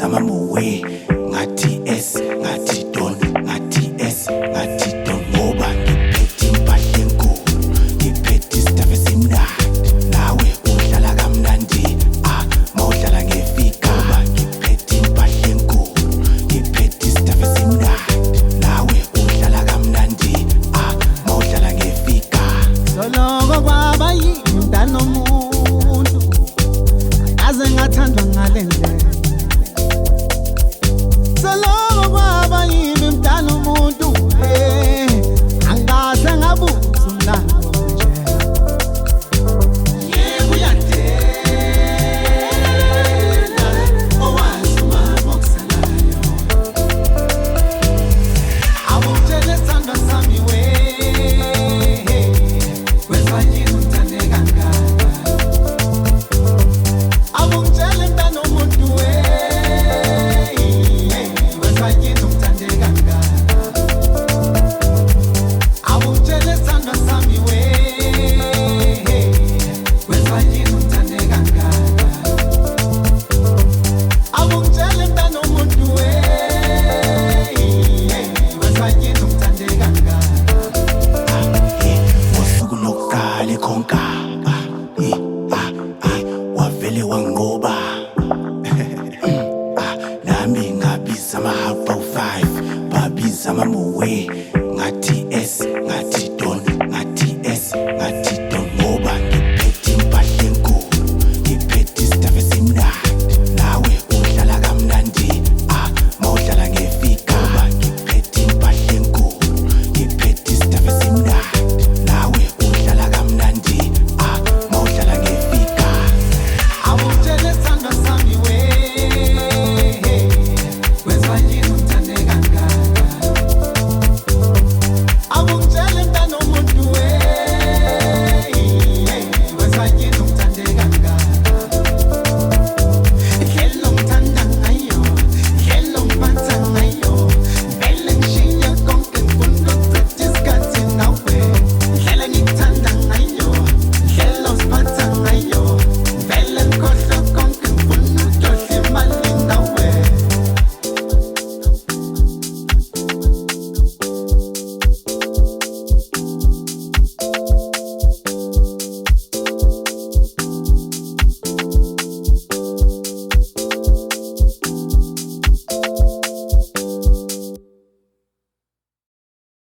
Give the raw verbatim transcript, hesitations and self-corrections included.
sama mowe ngathi S ngathi don ngathi S ngathi don ngoba ngiphethe impahla enkulu ngiphethe isitafu esimnandi nawe udlala kamnandi ah mawudlala ngefika ngoba ngiphethe impahla enkulu ngiphethe isitafu esimnandi nawe udlala kamnandi ah mawudlala ngefika soloko kwaba yindano umuntu aze ngathandwa ngale ndlela